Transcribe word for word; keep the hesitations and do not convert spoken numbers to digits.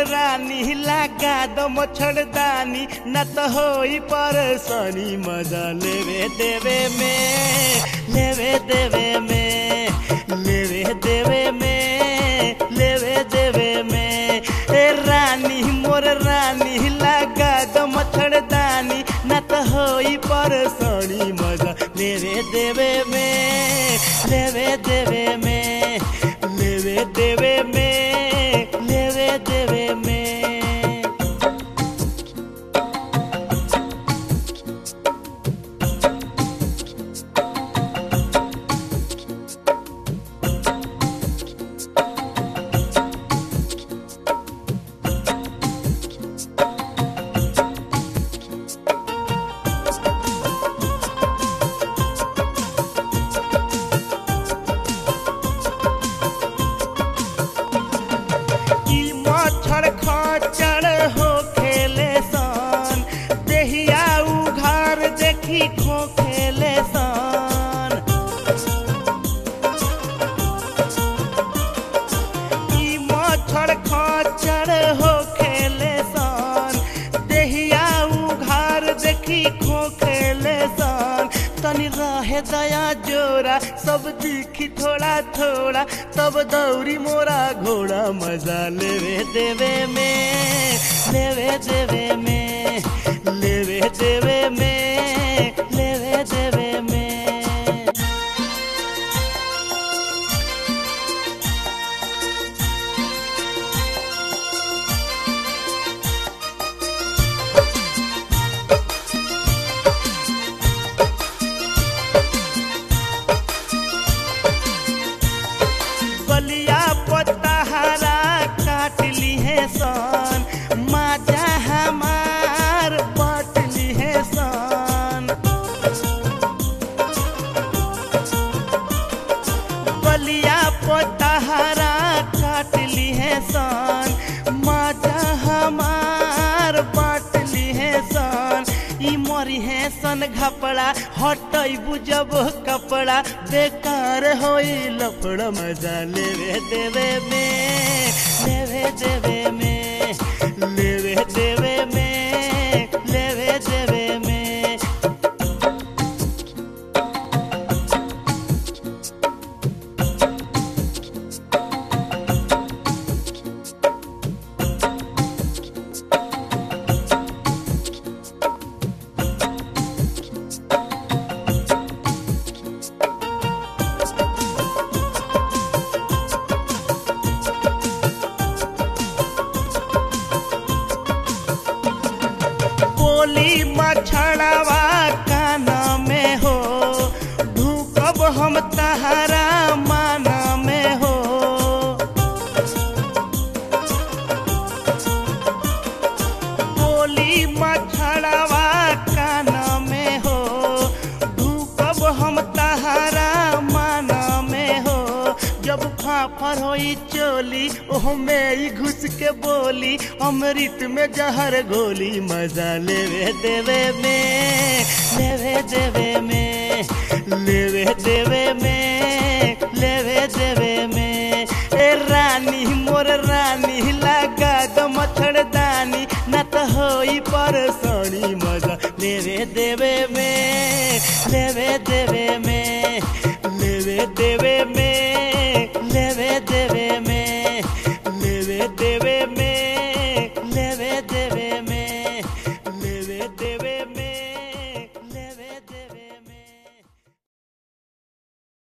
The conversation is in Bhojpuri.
रानी लगा दो मच्छरदानी न तो होई परेशानी मजा लेवे देवे में लेवे देवे में लेवे देवे में लेवे देवे में ए रानी मोर रानी लगा दो मच्छरदानी न तो होई परेशानी मजा लेवे देवे में लेवे देवे में लेवे देवे में लेवे देवे में खचड़ हो खेले सन देहिया उघार देखी खो खेले सन ई मच्छर खचड़ हो खेले सन देहिया उघार देखी खो खेले सन तनी रहे दया जोरा सब दिखी थोड़ा थोड़ा तब दौरी मोरा घोड़ा मजा लेवे देवे में लेवे देवे में लेवे देवे में लेवे देवे में बलिया पतहरा काट ली है सन माजा हमार बांट ली है सन बलिया पतहरा काट ली है सन माजा हमार बांट ली है सन ई मरी है सन घपड़ा हटैबू जब कपड़ा बेकार होई लफड़ा मजा लेवे देवे में लेवे देवे में लेवे देवे में लेवे देवे में बोली मछड़वा काना में हो ढूकब हम तहरा माना में हो बोली मछड़वा काना में हो ढूकब हम तहरा माना में हो जब फाफर होई चोली ओह में ही घुस के बोली अमृत में जहर गोली मजा लेवे देवे में लेवे देवे में लेवे देवे में लेवे देवे में ए रानी मोर रानी लगा दो मच्छरदानी न तो होई परेशानी